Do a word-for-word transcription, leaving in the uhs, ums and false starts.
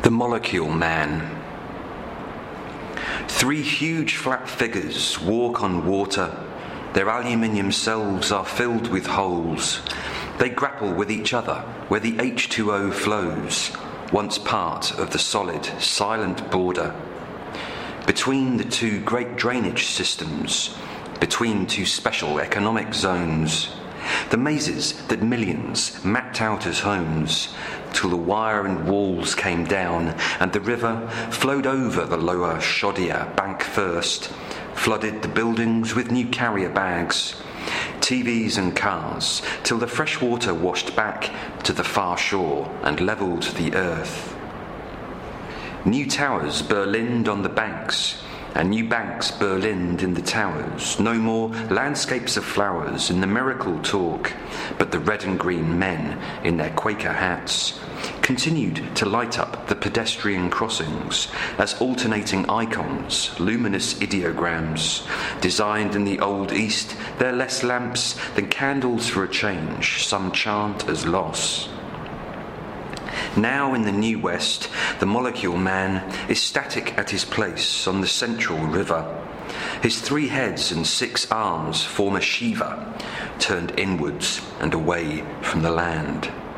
The Molecule Man. Three huge flat figures walk on water. Their aluminium selves are filled with holes. They grapple with each other where the H two O flows, once part of the solid, silent border. Between the two great drainage systems, between two special economic zones, the mazes that millions mapped out as homes, till the wire and walls came down and the river flowed over the lower Shodia bank first, flooded the buildings with new carrier bags, T Vs and cars, till the fresh water washed back to the far shore and levelled the earth. New towers Berlined on the banks, and new banks Berlined in the towers. No more landscapes of flowers in the miracle talk, but the red and green men in their Quaker hats continued to light up the pedestrian crossings as alternating icons, luminous ideograms. Designed in the old East, they're less lamps than candles for a change, some chant as loss. Now in the New West, the Molecule Man is static at his place on the central river. His three heads and six arms form a Shiva, turned inwards and away from the land.